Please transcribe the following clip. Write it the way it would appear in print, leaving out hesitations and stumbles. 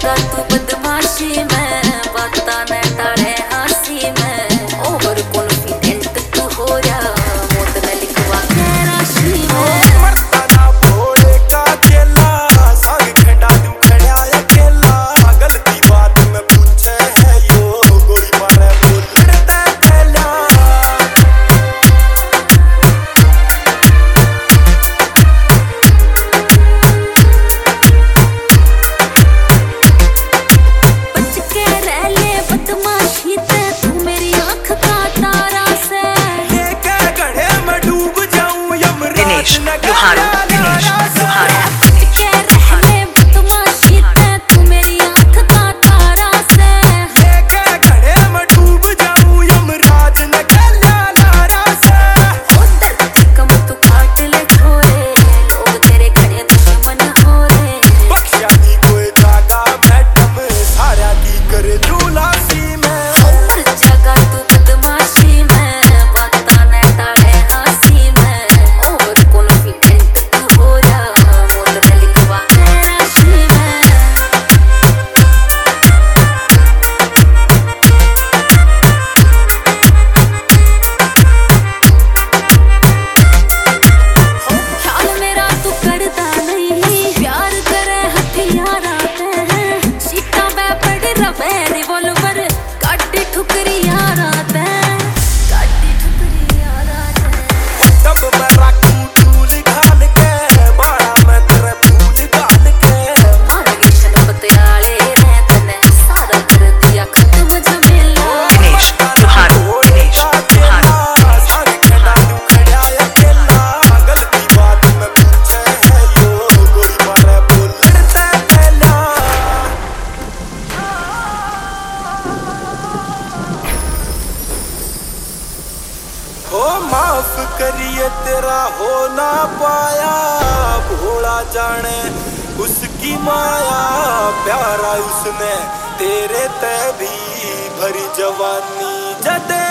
जगह तू बदमाशी में बाता न टाले हंसी में ओवर कॉन्फिडेंट तू हो जा मौत न लिखवा के राशि में मरता ना भोले का चेला सारी फेंटा तू खड़ा अकेला गलती बात में पूछे है यो गोली मारे बोल लड़ते पहला माफ करिए तेरा हो ना पाया भोला जाने उसकी माया प्यारा उसने तेरे ते भी भरी जवानी जदे